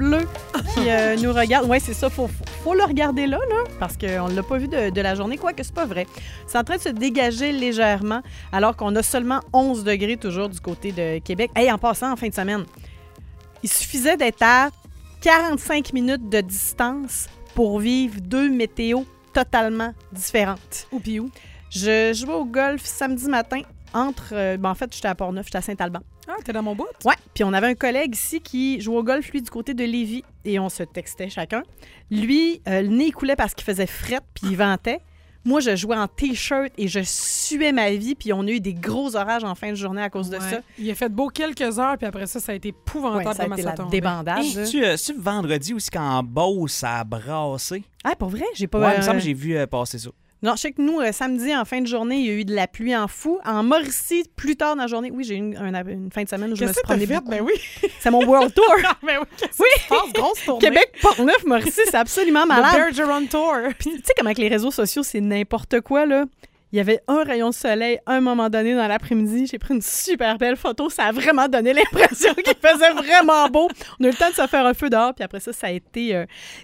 bleu qui nous regarde. Oui, c'est ça. Faut le regarder là, parce qu'on ne l'a pas vu de la journée, quoique c'est pas vrai. C'est en train de se dégager légèrement, alors qu'on a seulement 11 degrés toujours du côté de Québec. Hey, en passant, en fin de semaine, il suffisait d'être à 45 minutes de distance pour vivre deux météos totalement différentes. Où puis où? Je jouais au golf samedi matin entre... en fait, j'étais à Port-Neuf, j'étais à Saint-Alban. Ah, t'es dans mon bout? Ouais, puis on avait un collègue ici qui jouait au golf, lui, du côté de Lévis, et on se textait chacun. Lui, le nez coulait parce qu'il faisait fret, puis il ventait. Moi, je jouais en T-shirt et je suais ma vie, puis on a eu des gros orages en fin de journée à cause de ça. Il a fait beau quelques heures, puis après ça, ça a été épouvantable. Ouais, ça a été la débandade. C'est vendredi aussi, quand en Beauce, ça a brassé. Ah, pour vrai? J'ai pas... Ouais, il me semble que j'ai vu passer ça. Non, je sais que nous, samedi, en fin de journée, il y a eu de la pluie en fou. En Mauricie, plus tard dans la journée, oui, j'ai eu une fin de semaine où je me suis promenée beaucoup. Ben oui. C'est mon World Tour. Ben oui, qu'est-ce qui se passe? Grosse tournée. Québec, Port-Neuf, Mauricie, c'est absolument malade. Le Bergeron Tour. Puis, tu sais comment avec les réseaux sociaux, c'est n'importe quoi, là. Il y avait un rayon de soleil à un moment donné dans l'après-midi. J'ai pris une super belle photo. Ça a vraiment donné l'impression qu'il faisait vraiment beau. On a eu le temps de se faire un feu dehors. Puis après ça, ça a été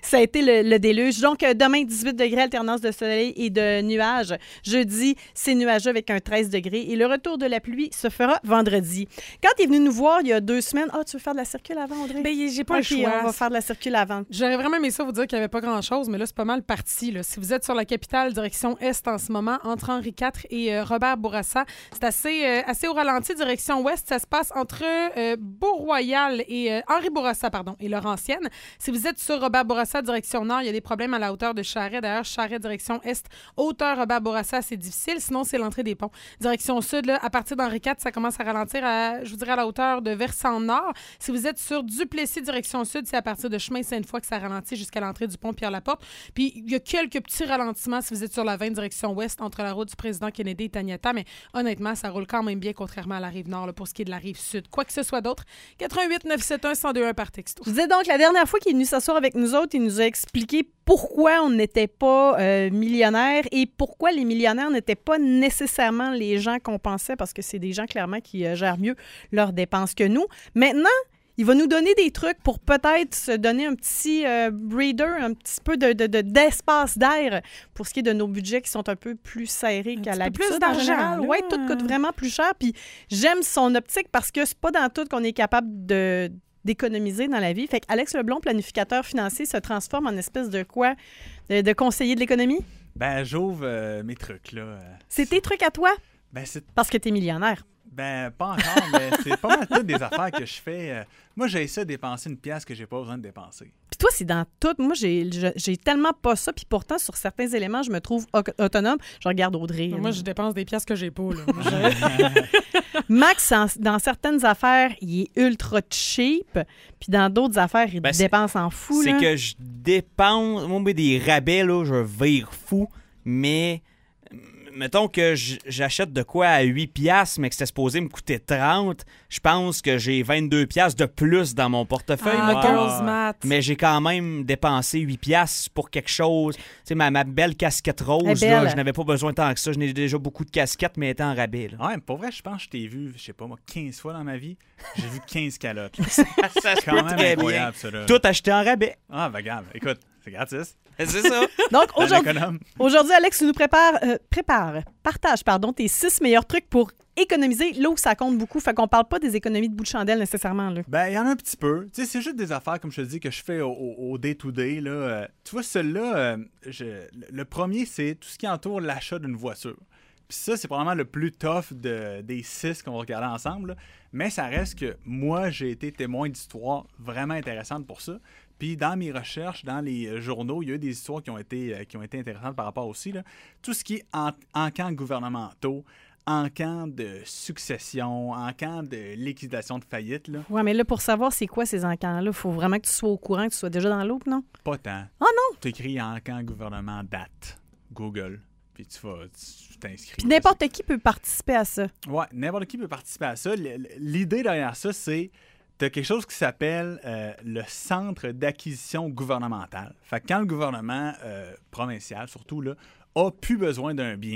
le déluge. Donc, demain, 18 degrés, alternance de soleil et de nuages. Jeudi, c'est nuageux avec un 13 degrés. Et le retour de la pluie se fera vendredi. Quand tu es venu nous voir il y a 2 semaines... Ah, tu veux faire de la circule avant, Audrey? Ben, j'ai pas le choix. On va faire de la circule avant. J'aurais vraiment aimé ça vous dire qu'il n'y avait pas grand-chose, mais là, c'est pas mal parti. Là. Si vous êtes sur la capitale, direction Est en ce moment, entre Henri IV et Robert Bourassa, c'est assez au ralenti, direction Ouest. Ça se passe entre Beau-Royal et Henri Bourassa, et Laurentienne. Si vous êtes sur Robert Bourassa, direction Nord, il y a des problèmes à la hauteur de Charest. D'ailleurs, Charest, direction Est, hauteur Robert Bourassa, c'est difficile. Sinon, c'est l'entrée des ponts. Direction Sud, là, à partir d'Henri IV, ça commence à ralentir, à la hauteur de Versant-Nord. Si vous êtes sur Duplessis, direction Sud, c'est à partir de Chemin Sainte-Foy que ça ralentit jusqu'à l'entrée du pont Pierre-Laporte. Puis, il y a quelques petits ralentissements si vous êtes sur la 20 direction Ouest, entre la route du président Kennedy et Taniata, mais honnêtement, ça roule quand même bien, contrairement à la Rive-Nord, là, pour ce qui est de la Rive-Sud. Quoi que ce soit d'autre, 88 971 1021 par texto. Je disais donc, la dernière fois qu'il est venu s'asseoir avec nous autres, il nous a expliqué pourquoi on n'était pas millionnaires et pourquoi les millionnaires n'étaient pas nécessairement les gens qu'on pensait, parce que c'est des gens, clairement, qui gèrent mieux leurs dépenses que nous. Maintenant, il va nous donner des trucs pour peut-être se donner un petit breather, un petit peu d'espace d'air pour ce qui est de nos budgets qui sont un peu plus serrés qu'à l'habitude. Plus d'argent. Oui, tout coûte vraiment plus cher. Puis j'aime son optique parce que c'est pas dans tout qu'on est capable d'économiser dans la vie. Fait qu'Alex Leblond, planificateur financier, se transforme en espèce de quoi? De conseiller de l'économie? Ben, j'ouvre mes trucs, là. C'est tes trucs à toi? Ben, c'est... Parce que t'es millionnaire. Ben, pas encore, mais c'est pas mal toutes des affaires que je fais. Moi, j'ai ça dépenser une pièce que j'ai pas besoin de dépenser. Puis toi, c'est dans tout. Moi, j'ai tellement pas ça. Puis pourtant, sur certains éléments, je me trouve autonome. Je regarde Audrey. Moi, je dépense des pièces que j'ai pas. Là. Max, dans certaines affaires, il est ultra cheap. Puis dans d'autres affaires, il dépense en fou. C'est là. que je dépense... Moi, des rabais, là, je vire fou. Mais... Mettons que j'achète de quoi à 8$, mais que c'était supposé me coûter 30$, je pense que j'ai 22$ de plus dans mon portefeuille. Mais j'ai quand même dépensé 8$ pour quelque chose. Tu sais, ma belle casquette rose, là, je n'avais pas besoin tant que ça. Je n'ai déjà beaucoup de casquettes, mais elle était en rabais. Là. Ouais, pour vrai, je pense que je t'ai vu, je sais pas moi, 15 fois dans ma vie. J'ai vu 15 calottes. Ça se quand peut même très incroyable, bien. ça, là. Tout acheté en rabais. Ah, ben regarde, écoute, c'est gratis. C'est ça. Donc, aujourd'hui, Alex, tu nous partage tes 6 meilleurs trucs pour économiser là où ça compte beaucoup. Fait qu'on parle pas des économies de bout de chandelle nécessairement. Là. Ben, il y en a un petit peu. Tu sais, c'est juste des affaires, comme je te dis, que je fais au day-to-day. Là. Tu vois, celui-là, le premier, c'est tout ce qui entoure l'achat d'une voiture. Puis ça, c'est probablement le plus tough des 6 qu'on va regarder ensemble. Là. Mais ça reste que moi, j'ai été témoin d'histoires vraiment intéressantes pour ça. Puis dans mes recherches, dans les journaux, il y a eu des histoires qui ont été intéressantes par rapport aussi. Là. Tout ce qui est encans gouvernementaux, encans de succession, encans de liquidation de faillite. Oui, mais là, pour savoir c'est quoi ces encans-là, il faut vraiment que tu sois au courant, que tu sois déjà dans l'eau, non? Pas tant. Ah non? Tu écris encan gouvernement date, Google, puis tu t'inscris. Puis n'importe qui peut participer à ça. Oui, n'importe qui peut participer à ça. L'idée derrière ça, c'est... Tu as quelque chose qui s'appelle le Centre d'acquisition gouvernementale. Fait que quand le gouvernement provincial, surtout, là, a plus besoin d'un bien,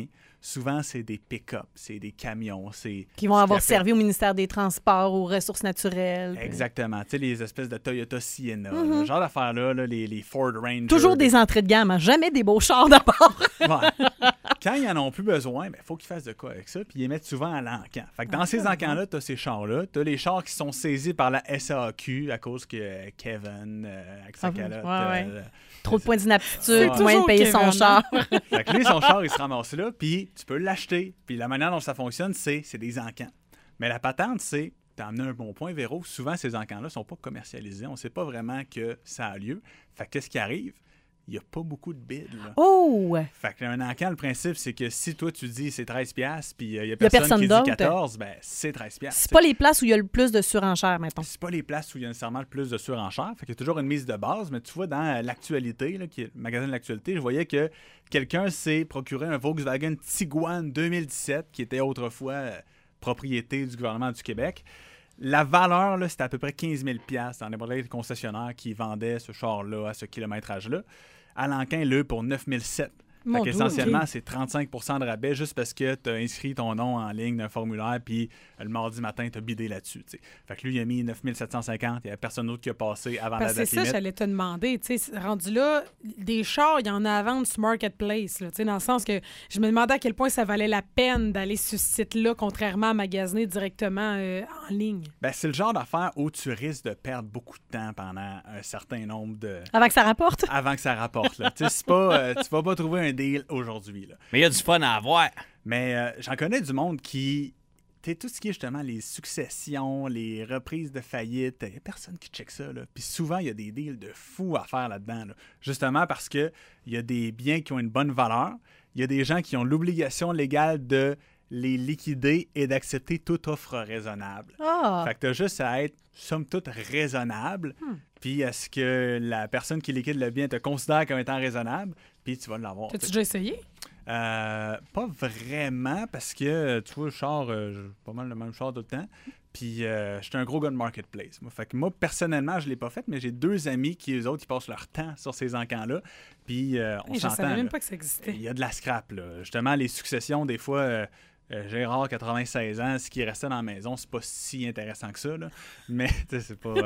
souvent, c'est des pick-up, c'est des camions. Qui vont avoir servi au ministère des Transports, aux ressources naturelles. Exactement. Tu sais, les espèces de Toyota Sienna, le genre d'affaires-là, les Ford Ranger. Toujours des entrées de gamme, hein. Jamais des beaux chars d'abord. Ouais. Quand ils n'en ont plus besoin, il faut qu'ils fassent de quoi avec ça, puis ils les mettent souvent à l'encan. Fait que dans ces encans-là, tu as ces chars-là. Tu as les chars qui sont saisis par la SAQ à cause que Kevin, avec sa calotte... Trop de points d'inaptitude, moyen de payer son char. Fait que lui, son char, il se ramasse là, puis tu peux l'acheter. Puis la manière dont ça fonctionne, c'est des encans. Mais la patente, c'est... T'as amené un bon point, Véro. Souvent, ces encans-là ne sont pas commercialisés. On ne sait pas vraiment que ça a lieu. Fait que qu'est-ce qui arrive? Il n'y a pas beaucoup de bids. Là. Oh! Fait qu'un encan, le principe, c'est que si toi, tu dis c'est 13$, puis il n'y a personne qui dit 14$, ben c'est 13$. C'est pas les places où il y a le plus de surenchères, mettons. C'est pas les places où il y a nécessairement le plus de surenchères. Fait qu'il y a toujours une mise de base, mais tu vois, dans l'actualité, là, qui est le magazine de l'actualité, je voyais que quelqu'un s'est procuré un Volkswagen Tiguan 2017, qui était autrefois propriété du gouvernement du Québec. La valeur, là, c'était à peu près 15 000$ dans n'importe quel concessionnaire qui vendait ce char-là à ce kilométrage-là. À l'encan, pour 9 700$. Fait qu'essentiellement, c'est 35% de rabais juste parce que tu as inscrit ton nom en ligne d'un formulaire puis le mardi matin, tu as bidé là-dessus. T'sais. Fait que lui, il a mis 9 750$. Il n'y avait personne d'autre qui a passé avant la date limite. C'est ça, j'allais te demander. Rendu là, des chars, il y en a à vendre sur Marketplace. Là, dans le sens que je me demandais à quel point ça valait la peine d'aller sur ce site-là, contrairement à magasiner directement en ligne. Ben, c'est le genre d'affaire où tu risques de perdre beaucoup de temps pendant un certain nombre de... Avant que ça rapporte? Avant que ça rapporte. Là. C'est pas, tu vas pas trouver un deal aujourd'hui. Là. Mais il y a du fun à avoir. Mais j'en connais du monde qui... tout ce qui est justement les successions, les reprises de faillite, il n'y a personne qui check ça. Là. Puis souvent, il y a des deals de fous à faire là-dedans. Là. Justement parce qu'il y a des biens qui ont une bonne valeur. Il y a des gens qui ont l'obligation légale de les liquider et d'accepter toute offre raisonnable. Fait que tu as juste à être, somme toute, raisonnable. Puis est-ce que la personne qui liquide le bien te considère comme étant raisonnable? Puis tu vas l'avoir. T'as-tu déjà essayé? Pas vraiment, parce que, tu vois, le char, j'ai pas mal le même char tout le temps. Puis, j'étais un gros gars de marketplace. Fait que moi, personnellement, je l'ai pas fait, mais j'ai 2 amis qui, eux autres, ils passent leur temps sur ces encans-là. Puis, on s'entend. Je savais même pas que ça existait. Il y a de la scrap, là. Justement, les successions, des fois... Gérard, 96 ans, ce qui restait dans la maison, c'est pas si intéressant que ça, là. Mais, tu sais, c'est pas...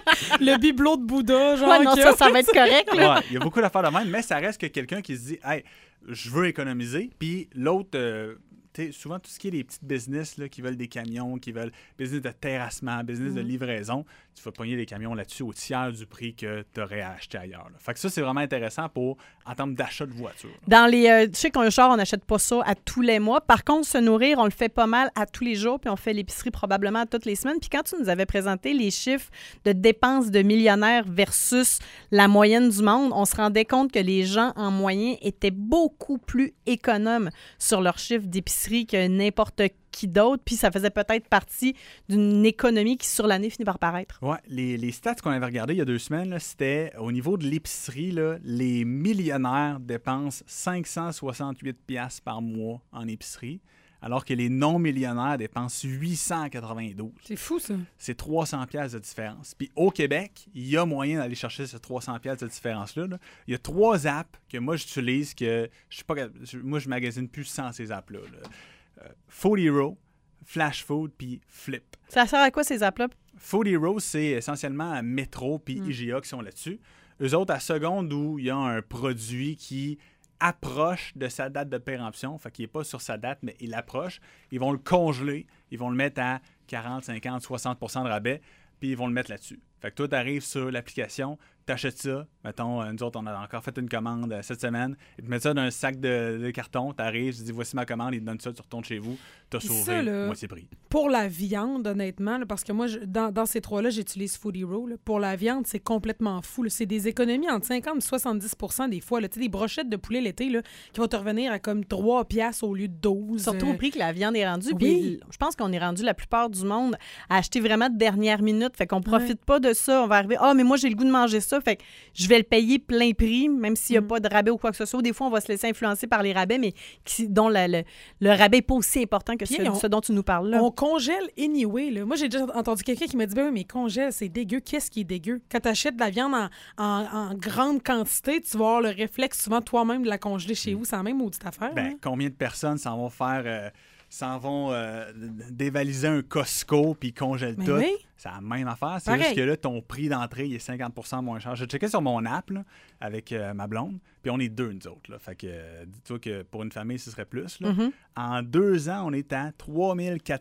Le bibelot de Bouddha, genre... Ouais, non, ça va être correct, là. Ouais, il y a beaucoup d'affaires de même, mais ça reste que quelqu'un qui se dit « Hey, je veux économiser », puis l'autre... souvent, tout ce qui est les petites business là, qui veulent des camions, qui veulent business de terrassement, business de livraison, tu vas pogner des camions là-dessus au tiers du prix que tu aurais acheté ailleurs. Là. Fait que ça, c'est vraiment intéressant en termes d'achat de voiture. Dans les... tu sais qu'un char, on n'achète pas ça à tous les mois. Par contre, se nourrir, on le fait pas mal à tous les jours, puis on fait l'épicerie probablement à toutes les semaines. Puis quand tu nous avais présenté les chiffres de dépenses de millionnaires versus la moyenne du monde, on se rendait compte que les gens, en moyenne, étaient beaucoup plus économes sur leurs chiffres d'épicerie que n'importe qui d'autre, puis ça faisait peut-être partie d'une économie qui, sur l'année, finit par paraître. Oui, les stats qu'on avait regardées il y a 2 semaines, là, c'était au niveau de l'épicerie, là, les millionnaires dépensent 568$ par mois en épicerie, alors que les non-millionnaires dépensent 892. C'est fou, ça. C'est 300$ de différence. Puis au Québec, il y a moyen d'aller chercher ces 300$ de différence-là. Là. Il y a 3 apps que moi, j'utilise que moi, je magasine plus sans ces apps-là. Là. Food Hero, Flash Food, puis Flip. Ça sert à quoi, ces apps-là? Food Hero, c'est essentiellement Metro puis IGA qui sont là-dessus. Eux autres, à seconde où il y a un produit qui approche de sa date de péremption, fait qu'il n'est pas sur sa date, mais il approche, ils vont le congeler, ils vont le mettre à 40, 50, 60% de rabais, puis ils vont le mettre là-dessus. Fait que toi, tu arrives sur l'application, tu achètes ça. Mettons, nous autres, on a encore fait une commande cette semaine. Ils te mettent ça dans un sac de carton. Tu arrives, tu dis voici ma commande, ils te donnent ça, tu retournes chez vous. Tu as sauvé moitié prix. Pour la viande, honnêtement, là, parce que moi, dans ces 3-là, j'utilise Food Hero. Là. Pour la viande, c'est complètement fou. Là. C'est des économies entre 50 et 70% des fois. Tu sais, des brochettes de poulet l'été là, qui vont te revenir à comme 3$ au lieu de 12. Surtout au prix que la viande est rendue. Oui. Puis je pense qu'on est rendu la plupart du monde à acheter vraiment de dernière minute. Fait qu'on profite pas de ça. On va arriver, mais moi, j'ai le goût de manger ça. ça. Fait que je vais le payer plein prix, même s'il n'y a pas de rabais ou quoi que ce soit. Des fois, on va se laisser influencer par les rabais, mais dont le rabais n'est pas aussi important que ce dont tu nous parles là. On congèle anyway. Là. Moi, j'ai déjà entendu quelqu'un qui m'a dit, ben oui, mais congèle, c'est dégueu. Qu'est-ce qui est dégueu? Quand tu achètes de la viande en grande quantité, tu vas avoir le réflexe souvent toi-même de la congeler chez vous. C'est la même maudite affaire. Ben, combien de personnes s'en vont dévaliser un Costco puis congèlent tout? Oui. C'est la même affaire. C'est Pareil. juste que là, ton prix d'entrée il est 50% moins cher. J'ai checké sur mon app là, avec ma blonde, puis on est deux, nous autres. Là. Fait que dis-toi que pour une famille, ce serait plus. Là. En 2 ans, on est à 3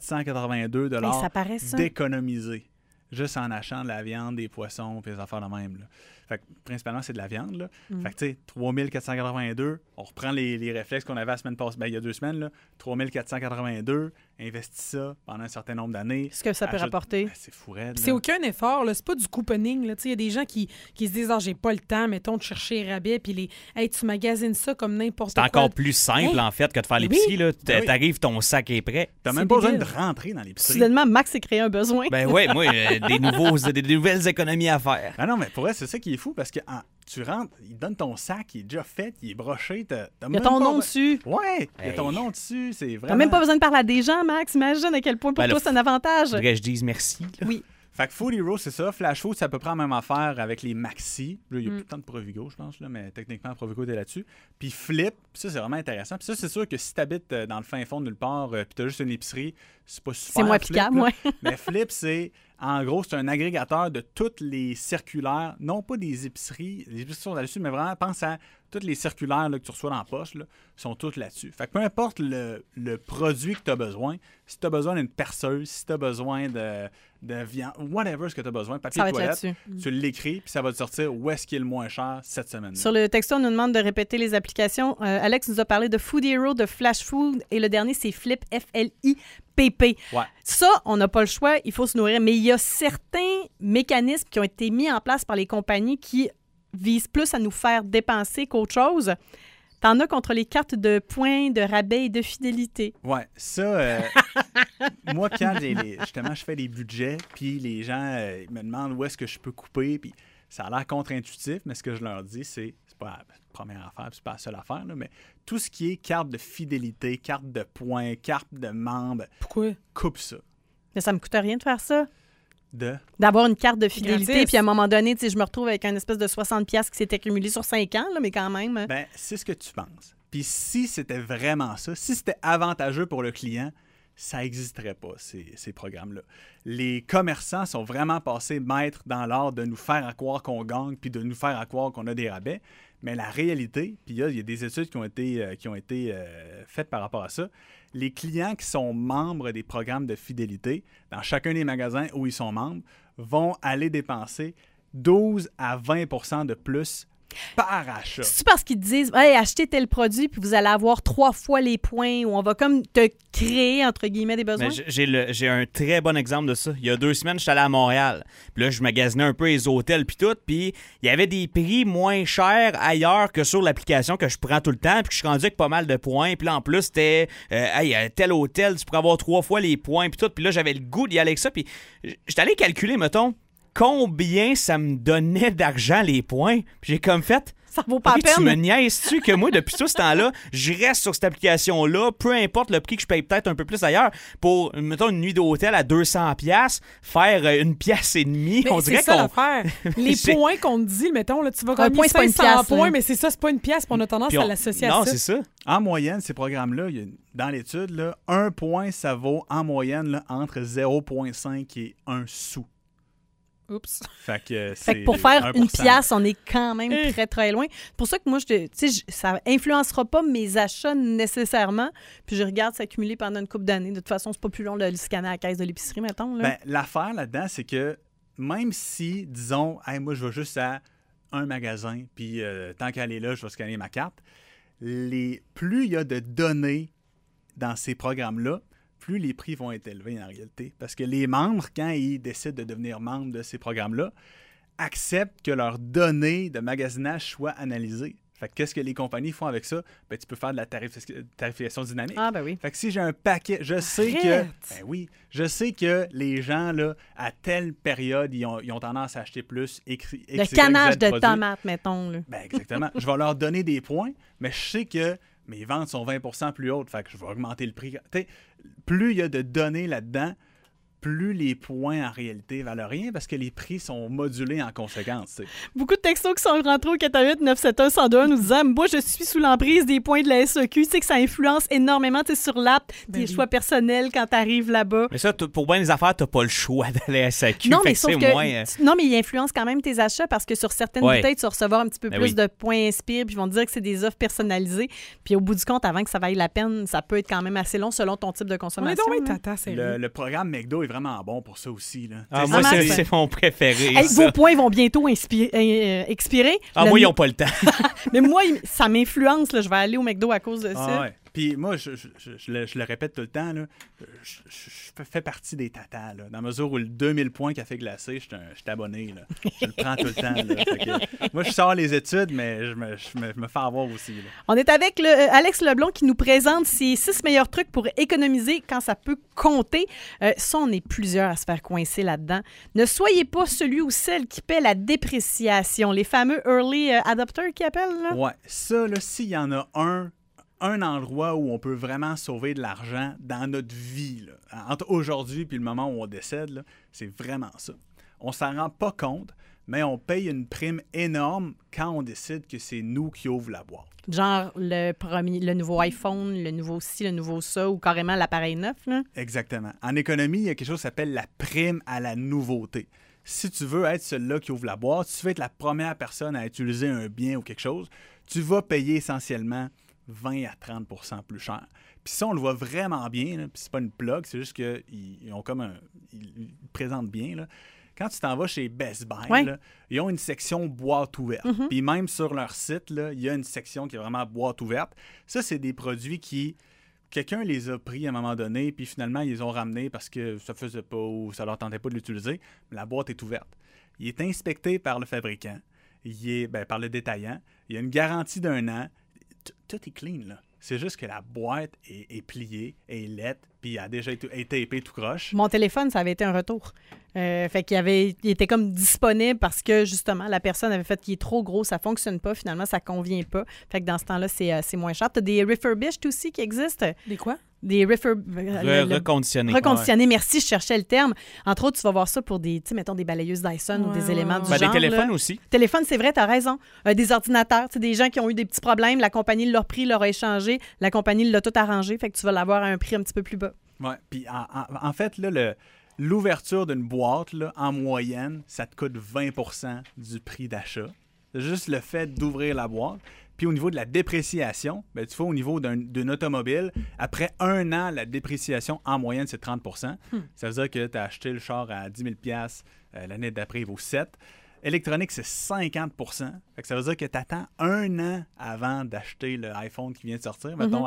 482 Ça paraît ça. d'économiser. Juste en achetant de la viande, des poissons, puis des affaires de même. Là. Fait que principalement, c'est de la viande. Là. Fait que tu sais, 3482, on reprend les réflexes qu'on avait la semaine passée, il y a 2 semaines, là. 3482, investis ça pendant un certain nombre d'années. Ce que ça peut rapporter. Ben, c'est fou raide, C'est aucun effort, là. C'est pas du couponing. Il y a des gens qui se disent « Ah, j'ai pas le temps, mettons, de chercher les rabais, puis hey, tu magasines ça comme n'importe quoi. » C'est encore plus simple, en fait, que de faire l'épicerie. Là. T'arrives, ton sac est prêt. T'as même pas besoin de rentrer dans l'épicerie. Soudainement, Max s'est créé un besoin. Ben ouais, moi, des nouvelles économies à faire. Ah non, mais pour vrai, c'est ça qui est fou, parce que tu rentres, il donne ton sac, il est déjà fait, il est broché. Il y a ton nom dessus. Ouais, il y a ton nom dessus. C'est vraiment... T'as même pas besoin de parler à des gens, Max. Imagine à quel point pour toi c'est un avantage. Faudrait que je dise merci. Là. Oui. Fait que Food Hero, c'est ça. Flash Food, c'est à peu près la même affaire avec les Maxi. Là, il y a plus de temps de Provigo, je pense, là, mais techniquement, Provigo est là-dessus. Puis Flip, ça, c'est vraiment intéressant. Puis ça, c'est sûr que si tu habites dans le fin fond de nulle part, puis tu as juste une épicerie, c'est pas super. C'est moins Flip, applicable, ouais. Mais Flip, c'est, en gros, c'est un agrégateur de toutes les circulaires, non pas des épiceries, les épiceries sont là-dessus, mais vraiment, pense à toutes les circulaires là, que tu reçois dans la poche, là, sont toutes là-dessus. Fait que peu importe le produit que tu as besoin, si tu as besoin d'une perceuse, si tu as besoin de viande, whatever ce que tu as besoin, papier de toilette, tu l'écris, puis ça va te sortir où est-ce qui est le moins cher cette semaine. Sur le texto, on nous demande de répéter les applications. Alex nous a parlé de Food Hero, de Flash Food, et le dernier, c'est Flip, F-L-I-P-P. Ouais. Ça, on n'a pas le choix, il faut se nourrir, mais il y a certains mécanismes qui ont été mis en place par les compagnies qui visent plus à nous faire dépenser qu'autre chose. T'en as contre les cartes de points, de rabais et de fidélité. Ouais, ça, moi, quand justement, je fais des budgets, puis les gens me demandent où est-ce que je peux couper, puis ça a l'air contre-intuitif, mais ce que je leur dis, c'est pas la première affaire, puis c'est pas la seule affaire, là, mais tout ce qui est carte de fidélité, carte de points, carte de membres, Pourquoi? coupe ça. Mais ça me coûte rien de faire ça. D'avoir une carte de fidélité, Gratis. puis à un moment donné, je me retrouve avec un espèce de 60$ qui s'est accumulé sur 5 ans, là, mais quand même. Ben, c'est ce que tu penses. Puis si c'était vraiment ça, si c'était avantageux pour le client, ça n'existerait pas, ces programmes-là. Les commerçants sont vraiment passés maîtres dans l'art de nous faire à croire qu'on gagne puis de nous faire à croire qu'on a des rabais. Mais la réalité, puis il y a des études qui ont été faites par rapport à ça, les clients qui sont membres des programmes de fidélité, dans chacun des magasins où ils sont membres, vont aller dépenser 12 à 20% de plus par achat. C'est parce qu'ils te disent hey, achetez tel produit puis vous allez avoir 3 fois les points ou on va comme te créer entre guillemets des besoins. J'ai un très bon exemple de ça. Il y a 2 semaines, je suis allé à Montréal. Puis là, je magasinais un peu les hôtels puis tout. Puis il y avait des prix moins chers ailleurs que sur l'application que je prends tout le temps. Puis que je suis rendu avec pas mal de points. Puis là, en plus, c'était tel hôtel, tu pourrais avoir 3 fois les points puis tout. Puis là, j'avais le goût d'y aller avec ça. Puis j'étais allé calculer, mettons, combien ça me donnait d'argent les points. Puis j'ai comme fait... Ça vaut pas la peine. Tu me niaises-tu que moi, depuis tout ce temps-là, je reste sur cette application-là, peu importe le prix que je paye peut-être un peu plus ailleurs, pour, mettons, une nuit d'hôtel à 200$, faire une pièce et demie, mais on dirait c'est ça qu'on... l'affaire. Les points qu'on te dit, mettons, là, tu vas gagner point, c'est pas une 500 pièce, points, hein. mais c'est ça, c'est pas une pièce, puis on a tendance à l'associer à ça. Non, c'est ça. En moyenne, ces programmes-là, dans l'étude, là, 1 point, ça vaut en moyenne là, entre 0,5 et 1 sou. Oups. Fait que pour faire 1%. une pièce, on est quand même très, très loin. C'est pour ça que moi, ça influencera pas mes achats nécessairement. Puis je regarde s'accumuler pendant une couple d'années. De toute façon, c'est pas plus long de le scanner à la caisse de l'épicerie, mettons. Là. Ben, l'affaire là-dedans, c'est que même si, disons, hey, moi, je vais juste à un magasin, puis tant qu'elle est là, je vais scanner ma carte, plus il y a de données dans ces programmes-là, plus les prix vont être élevés en réalité. Parce que les membres, quand ils décident de devenir membres de ces programmes-là, acceptent que leurs données de magasinage soient analysées. Fait que qu'est-ce que les compagnies font avec ça? Ben, tu peux faire de la tarification dynamique. Ah, ben oui. Fait que si j'ai un paquet, je sais que les gens, là, à telle période, ils ont tendance à acheter plus. Le canage de tomates, mettons. Là. Ben, exactement. Je vais leur donner des points, mais je sais que mes ventes sont 20% plus hautes. Fait que je vais augmenter le prix. T'sais, plus il y a de données là-dedans, plus les points, en réalité, valent rien parce que les prix sont modulés en conséquence. T'sais. Beaucoup de textos qui sont rentrés au 418-971-1021 nous disant « Moi, je suis sous l'emprise des points de la SEQ. » Tu sais que ça influence énormément sur l'app, tes choix personnels quand tu arrives là-bas. Mais ça, pour bien les affaires, t'as pas le choix d'aller à SAQ. Non, fait mais que sauf c'est que... moins... Non, mais ils influencent quand même tes achats parce que sur certaines bouteilles, tu vas recevoir un petit peu plus de points Inspire, puis ils vont te dire que c'est des offres personnalisées. Puis au bout du compte, avant que ça vaille la peine, ça peut être quand même assez long selon ton type de consommation. Le programme McDo est vraiment bon pour ça aussi. Là. Moi, c'est mon préféré. Hey, vos points vont bientôt expirer. Moi, ils n'ont pas le temps. Mais moi, ça m'influence. Là. Je vais aller au McDo à cause de ça. Ouais. Puis moi, je le répète tout le temps, là, je fais partie des tatas. Là, dans la mesure où le 2000 points café glacé, je suis abonné. Là. Je le prends tout le temps. Là, moi, je sors les études, mais je me fais avoir aussi. Là. On est avec Alex Leblond qui nous présente ses 6 meilleurs trucs pour économiser quand ça peut compter. Ça, on est plusieurs à se faire coincer là-dedans. Ne soyez pas celui ou celle qui paie la dépréciation. Les fameux early adopters qui appellent. Là. Ouais, ça, là, s'il y en a un endroit où on peut vraiment sauver de l'argent dans notre vie, là, entre aujourd'hui et le moment où on décède, là, c'est vraiment ça. On s'en rend pas compte, mais on paye une prime énorme quand on décide que c'est nous qui ouvrent la boîte. Genre le nouveau iPhone, le nouveau ci, le nouveau ça, ou carrément l'appareil neuf. Là. Exactement. En économie, il y a quelque chose qui s'appelle la prime à la nouveauté. Si tu veux être celui-là qui ouvre la boîte, si tu veux être la première personne à utiliser un bien ou quelque chose, tu vas payer essentiellement 20 à 30 % plus cher. Puis ça, on le voit vraiment bien, là, puis c'est pas une plug, c'est juste qu'ils ont comme ils présentent bien, là. Quand tu t'en vas chez Best Buy, là, ils ont une section boîte ouverte. Puis même sur leur site, là, il y a une section qui est vraiment boîte ouverte. Ça, c'est des produits qui... Quelqu'un les a pris à un moment donné, puis finalement, ils les ont ramenés parce que ça faisait pas ou ça leur tentait pas de l'utiliser. Mais la boîte est ouverte. Il est inspecté par le fabricant, par le détaillant. Il y a une garantie d'1 an. Tout est clean, là. C'est juste que la boîte est pliée, est laite, puis a déjà été épée tout croche. Mon téléphone, ça avait été un retour. Fait il était comme disponible parce que, justement, la personne avait fait qu'il est trop gros, ça fonctionne pas, finalement, ça convient pas. Fait que dans ce temps-là, c'est moins cher. T'as des refurbished aussi qui existent. Des quoi? Des reconditionnés. Reconditionnés, merci, je cherchais le terme. Entre autres, tu vas voir ça pour des, mettons, des balayeuses Dyson ou des éléments du genre. Des téléphones là. aussi. Téléphones, c'est vrai, t'as raison. Des ordinateurs, des gens qui ont eu des petits problèmes, la compagnie l'a repris, leur a échangé, la compagnie l'a tout arrangé, fait que tu vas l'avoir à un prix un petit peu plus bas. Oui, puis en fait, là, l'ouverture d'une boîte, là, en moyenne, ça te coûte 20 % du prix d'achat. C'est juste le fait d'ouvrir la boîte. Puis au niveau de la dépréciation, ben, tu vois, au niveau d'une automobile, après 1 an, la dépréciation en moyenne, c'est 30 %. Ça veut dire que tu as acheté le char à 10 000 l'année d'après, il vaut 7 000. Électronique, c'est 50 %. Fait que ça veut dire que tu attends 1 an avant d'acheter l'iPhone qui vient de sortir. Mettons,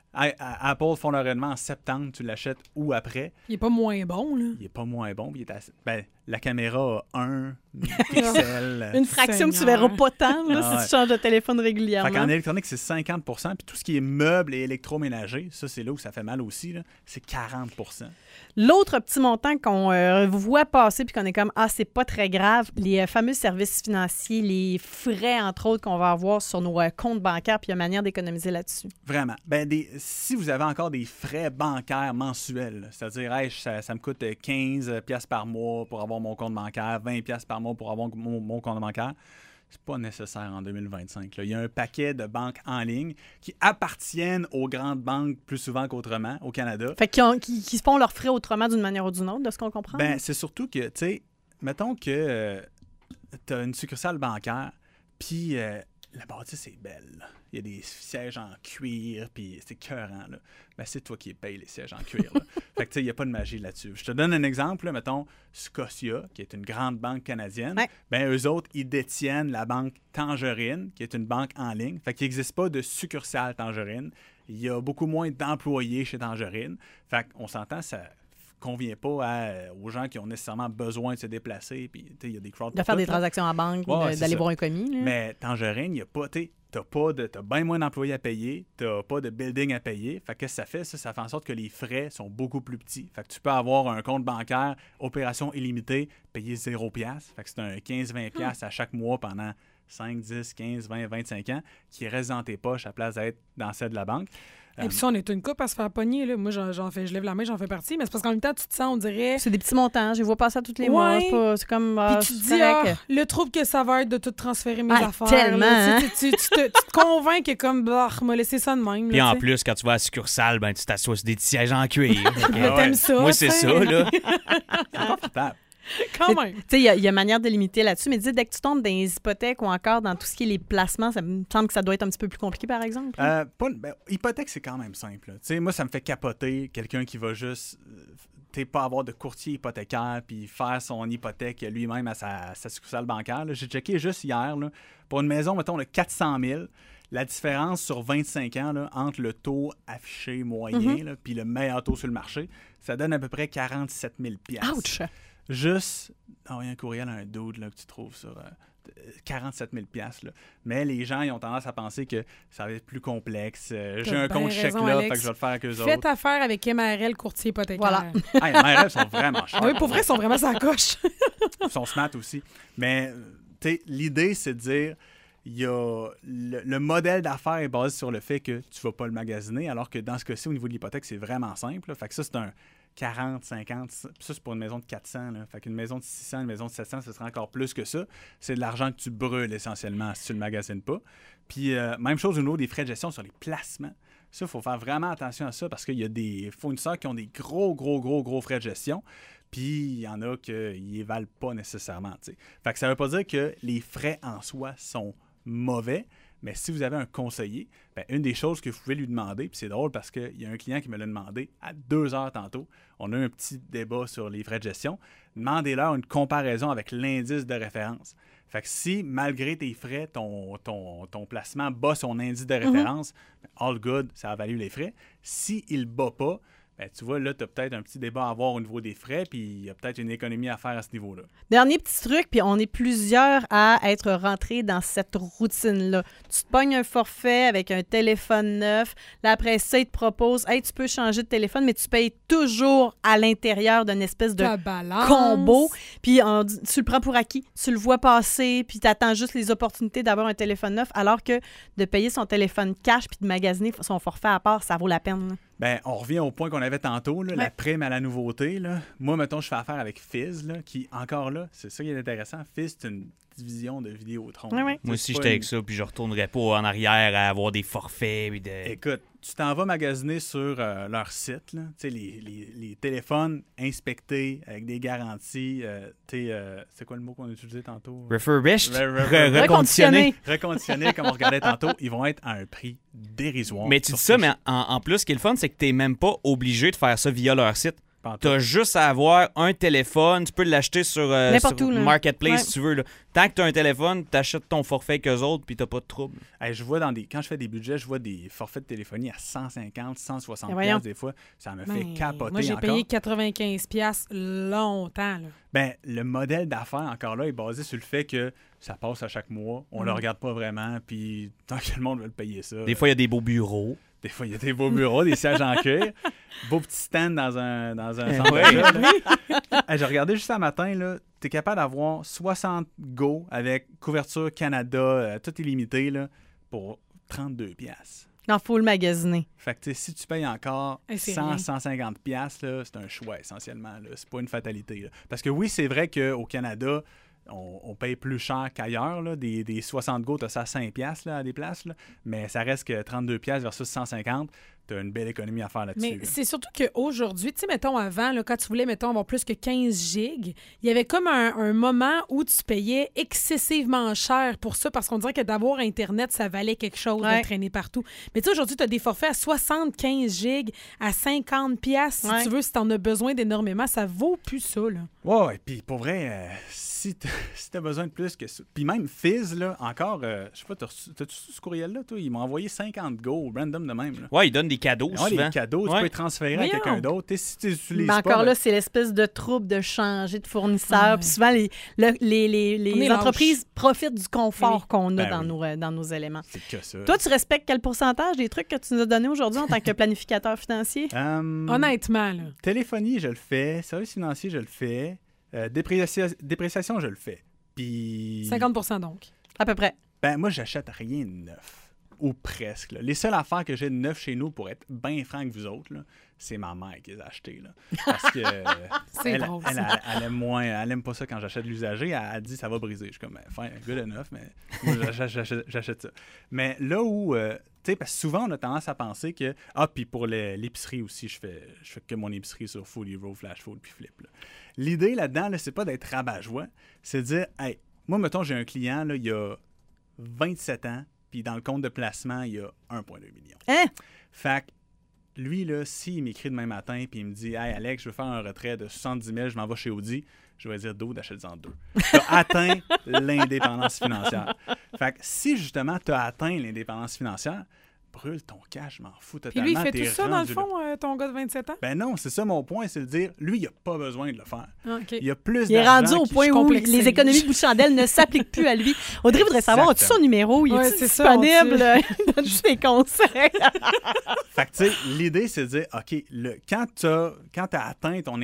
Apple font leur événement en septembre, tu l'achètes ou après. Il n'est pas moins bon, là. Il n'est pas moins bon. La caméra a 1 pixel. Une fraction que tu verras pas tant là, si tu changes de téléphone régulièrement. En électronique, c'est 50 %. Puis tout ce qui est meubles et électroménager, ça, c'est là où ça fait mal aussi, là, c'est 40 %. L'autre petit montant qu'on voit passer puis qu'on est comme « Ah, c'est pas très grave », les fameux services financiers, les frais, entre autres, qu'on va avoir sur nos comptes bancaires, puis il y a manière d'économiser là-dessus. Vraiment. Si vous avez encore des frais bancaires mensuels, c'est-à-dire hey, ça me coûte 15 $ par mois pour avoir mon compte bancaire, 20 $ par mois pour avoir mon compte bancaire, c'est pas nécessaire en 2025. Là. Il y a un paquet de banques en ligne qui appartiennent aux grandes banques plus souvent qu'autrement au Canada. Fait qui se font leurs frais autrement d'une manière ou d'une autre, de ce qu'on comprend? C'est surtout que, tu sais, mettons que tu as une succursale bancaire, puis la bâtisse est belle. Il y a des sièges en cuir, puis c'est écœurant, là. C'est toi qui payes les sièges en cuir, là. Fait que, tu sais, il n'y a pas de magie là-dessus. Je te donne un exemple, là, mettons, Scotia, qui est une grande banque canadienne. Ouais. Eux autres, ils détiennent la banque Tangerine, qui est une banque en ligne. Fait qu'il n'existe pas de succursale Tangerine. Il y a beaucoup moins d'employés chez Tangerine. Fait qu'on s'entend, ça convient pas aux gens qui ont nécessairement besoin de se déplacer. Puis, il y a des crowds De faire des transactions en banque, d'aller voir un commis. Là. Mais Tangerine, il n'y a pas... T'as bien moins d'employés à payer, t'as pas de building à payer. Fait que qu'est-ce que ça fait? Ça fait en sorte que les frais sont beaucoup plus petits. Fait que tu peux avoir un compte bancaire, opération illimitée, payer 0$. Fait que c'est un 15-20$ à chaque mois pendant 5, 10, 15, 20, 25 ans qui reste dans tes poches à place d'être dans celle de la banque. Et puis ça, on est une coupe à se faire pogner. Là. Moi, je lève la main, j'en fais partie. Mais c'est parce qu'en même temps, tu te sens, on dirait... C'est des petits montants. Je les vois passer à tous les mois. C'est comme... Puis tu te dis, le trouble que ça va être de tout transférer mes affaires. Tellement, là. hein? Tu te convaincs que comme, m'a laissé ça de même. Puis en plus, quand tu vas à la succursale, ben, tu t'assois sur des sièges en cuir. T'aimes ça? Moi, c'est ça, là. C'est confortable. Quand même. Tu sais, il y a manière de limiter là-dessus, mais dis, dès que tu tombes dans les hypothèques ou encore dans tout ce qui est les placements, ça me semble que ça doit être un petit peu plus compliqué, par exemple. Hypothèque, c'est quand même simple. Tu sais, moi, ça me fait capoter quelqu'un qui va juste pas avoir de courtier hypothécaire puis faire son hypothèque lui-même à sa succursale bancaire. Là. J'ai checké juste hier, là, pour une maison, mettons, de 400 000, la différence sur 25 ans là, entre le taux affiché moyen puis le meilleur taux sur le marché, ça donne à peu près 47 000 $. Ouch! Juste envoyer un courriel à un dude là, que tu trouves sur 47 000 $. Là. Mais les gens, ils ont tendance à penser que ça va être plus complexe. J'ai un compte chèque là, fait que je vais le faire avec eux autres. Faites affaire avec MRL, courtier hypothécaire. Voilà. MRL sont vraiment chers. Oui, pour vrai, ils sont vraiment sa coche. Ils sont smart aussi. Mais l'idée, c'est de dire... Il y a le modèle d'affaires est basé sur le fait que tu ne vas pas le magasiner, alors que dans ce cas-ci, au niveau de l'hypothèque, c'est vraiment simple. Là. Fait que ça, c'est un 40, 50, ça, c'est pour une maison de 400. Là. Fait qu'une maison de 600, une maison de 700, ce serait encore plus que ça. C'est de l'argent que tu brûles essentiellement si tu ne le magasines pas. Puis, même chose au niveau des frais de gestion sur les placements. Ça, il faut faire vraiment attention à ça parce qu'il y a des fournisseurs qui ont des gros frais de gestion. Puis, il y en a qui ne valent pas nécessairement. T'sais. Fait que ça ne veut pas dire que les frais en soi sont mauvais, mais si vous avez un conseiller, une des choses que vous pouvez lui demander, puis c'est drôle parce qu'il y a un client qui me l'a demandé à 2 heures tantôt, on a eu un petit débat sur les frais de gestion, demandez-leur une comparaison avec l'indice de référence. Fait que si, malgré tes frais, ton placement bat son indice de référence, all good, ça a valu les frais. S'il ne bat pas, tu vois, là, tu as peut-être un petit débat à avoir au niveau des frais, puis il y a peut-être une économie à faire à ce niveau-là. Dernier petit truc, puis on est plusieurs à être rentrés dans cette routine-là. Tu te pognes un forfait avec un téléphone neuf. Là, après ça, ils te proposent, hey, tu peux changer de téléphone, mais tu payes toujours à l'intérieur d'une espèce de combo. Puis tu le prends pour acquis, tu le vois passer, puis tu attends juste les opportunités d'avoir un téléphone neuf, alors que de payer son téléphone cash puis de magasiner son forfait à part, ça vaut la peine. On revient au point qu'on avait tantôt, là, la prime à la nouveauté. Là. Moi, mettons, je fais affaire avec Fizz, là, qui, encore là, c'est ça qui est intéressant. Fizz, c'est une division de Vidéotron. Oui. Moi aussi, j'étais avec ça, puis je retournerais pas en arrière à avoir des forfaits. Puis Écoute, tu t'en vas magasiner sur leur site, là, les téléphones inspectés avec des garanties. C'est quoi le mot qu'on a utilisé tantôt? Refurbished? Reconditionné. Reconditionné, comme on regardait tantôt. Ils vont être à un prix dérisoire. Mais tu dis ça, mais en plus, ce qui est le fun, c'est que tu n'es même pas obligé de faire ça via leur site. Tu as juste à avoir un téléphone. Tu peux l'acheter sur Marketplace si tu veux. Là. Tant que tu as un téléphone, tu achètes ton forfait qu'eux autres, puis tu n'as pas de trouble. Je vois quand je fais des budgets, je vois des forfaits de téléphonie à 150, 160 des fois. Ça me fait capoter. Moi, j'ai encore. payé 95$ longtemps. Là. Le modèle d'affaires, encore là, est basé sur le fait que ça passe à chaque mois. On le regarde pas vraiment, puis tant que le monde veut le payer ça. Des fois, il y a des beaux bureaux. Des fois, il y a des beaux bureaux, des sièges en cuir, beau petit stand dans un centre d'achat. J'ai regardé juste un matin, tu es capable d'avoir 60 Go avec couverture Canada, tout illimité, là, pour 32$. Il faut le magasiner. Fait que si tu payes encore 100-150$, c'est un choix essentiellement. Là. C'est pas une fatalité. Là. Parce que oui, c'est vrai qu'au Canada, on paye plus cher qu'ailleurs. Là. Des 60 Go, tu as ça à 5$ là, à des places. Là. Mais ça reste que 32$ versus 150$. Tu as une belle économie à faire là-dessus. Mais c'est surtout qu'aujourd'hui, tu sais, mettons avant, là, quand tu voulais, mettons, avoir plus que 15 gigs, il y avait comme un moment où tu payais excessivement cher pour ça parce qu'on dirait que d'avoir Internet, ça valait quelque chose de traîner partout. Mais tu sais, aujourd'hui, tu as des forfaits à 75 gigs, à 50$. Si tu veux, si tu en as besoin d'énormément, ça vaut plus ça. Là. Ouais, puis pour vrai, si tu as besoin de plus que ça. Puis même Fizz, là, encore, je sais pas, t'as-tu ce courriel-là, toi? Ils m'ont envoyé 50 Go, random de même. Là. Ouais, ils donnent des cadeaux, Ouais, souvent. les cadeaux, tu Ouais. peux les transférer à Voyons. quelqu'un d'autre. Si tu les utilises Mais pas, encore ben, là, c'est l'espèce de trouble de changer de fournisseur. Ouais. Puis souvent, les On est entreprises profitent du confort Oui. qu'on a Ben dans nos éléments. c'est que ça. Toi, tu respectes quel pourcentage des trucs que tu nous as donnés aujourd'hui en tant que planificateur financier? Honnêtement, là. Téléphonie, je le fais. Service financier, je le fais. Dépréciation, je le fais. Puis... 50 donc. À peu près. Ben, moi, j'achète rien de neuf. Ou presque. Là. Les seules affaires que j'ai de neuf chez nous, pour être bien franc avec vous autres, là, c'est ma mère qui les a achetées. Là. Parce que C'est elle, drôle, elle, ça. elle aime moins, elle aime pas ça quand j'achète l'usager. Elle dit ça va briser. Je suis comme, fin, good enough, mais moi, j'achète ça. Mais là où, tu sais, parce que souvent, on a tendance à penser que, puis pour l'épicerie aussi, je fais que mon épicerie sur Food Hero, Flash Food, puis Flip. Là. L'idée là-dedans, là, c'est pas d'être rabat-joie, c'est de dire, hey, moi, mettons, j'ai un client, là, il y a 27 ans, puis dans le compte de placement, il y a 1,2 million. Hein? Fait que lui, là, s'il m'écrit demain matin puis il me dit « Hey, Alex, je veux faire un retrait de 70 000, je m'en vais chez Audi », je vais dire « D'où d'achète-en deux. » Tu as atteint l'indépendance financière. Fait que si, justement, tu as atteint l'indépendance financière, brûle ton cash, je m'en fous Puis totalement. lui, il fait t'es tout ça, dans le rendu là. fond, ton gars de 27 ans? Ben non, c'est ça mon point, c'est de dire, lui, il n'a pas besoin de le faire. Ah, OK. Il y a plus Il est d'argent rendu au qui- point suis où complexée. les économies de bout de chandelle ne s'appliquent plus à lui. Audrey voudrait savoir, as-tu son numéro? Il Ouais, est c'est ça, on disponible? sait. Il donne juste des conseils. Fait que, tu sais, l'idée, c'est de dire, OK, quand tu as atteint ton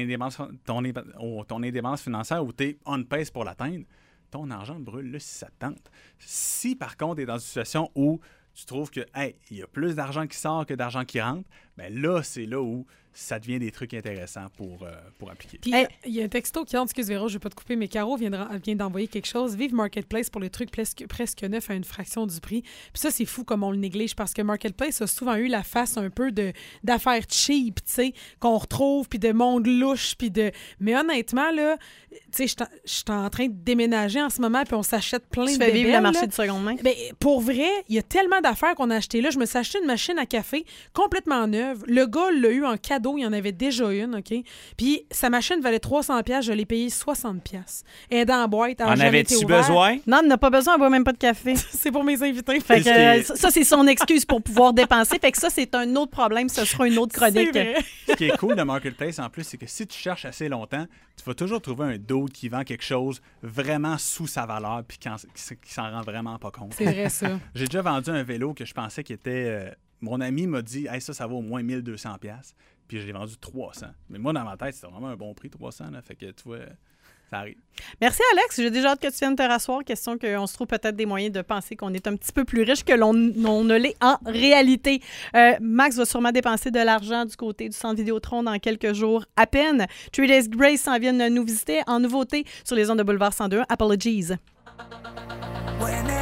indépendance financière ou tu es on pace pour l'atteindre, ton argent brûle là si ça te tente. Si, par contre, tu es dans une situation où tu trouves que, hey, il y a plus d'argent qui sort que d'argent qui rentre, bien là, c'est là où ça devient des trucs intéressants pour appliquer. Puis, Hey. il y a un texto qui entre, excuse Véro, je vais pas te couper, mais Caro vient d'envoyer quelque chose. Vive Marketplace pour les trucs presque neufs à une fraction du prix. Puis ça, c'est fou comme on le néglige parce que Marketplace a souvent eu la face un peu d'affaires cheap, tu sais, qu'on retrouve, puis de monde louche, puis de... Mais honnêtement, là, tu sais, je suis en train de déménager en ce moment, puis on s'achète plein Tu de fais vivre bébelles, le marché là. de seconde main. Ben, pour vrai, il y a tellement d'affaires qu'on a achetées là. Je me suis acheté une machine à café complètement neuve. Le gars l'a eu en cadeau. Il y en avait déjà une, OK? Puis sa machine valait 300$. Je l'ai payé 60$. Elle est dans la boîte. Elle a En jamais été avais-tu ouverte. besoin? Non, il n'a pas besoin, elle boit même pas de café. C'est pour mes invités. Fait que, Qu'est-ce ça, c'est son excuse pour pouvoir dépenser. Fait que ça, c'est un autre problème. Ce sera une autre chronique. C'est vrai. Ce qui est cool de Marketplace, en plus, c'est que si tu cherches assez longtemps, tu vas toujours trouver un dude qui vend quelque chose vraiment sous sa valeur puis qui s'en rend vraiment pas compte. C'est vrai, ça. J'ai déjà vendu un vélo que je pensais qu'il était... mon ami m'a dit hey, ça vaut au moins 1200$. Puis je l'ai vendu 300$. Mais moi, dans ma tête, c'était vraiment un bon prix, 300$. Là. Fait que, tu vois, ça arrive. Merci, Alex. J'ai déjà hâte que tu viennes te rasseoir. Question qu'on se trouve peut-être des moyens de penser qu'on est un petit peu plus riche que l'on ne l'est en réalité. Max va sûrement dépenser de l'argent du côté du Centre Vidéotron dans quelques jours à peine. 3 Days Grace s'en viennent nous visiter en nouveauté sur les ondes de Boulevard 102. Apologies. When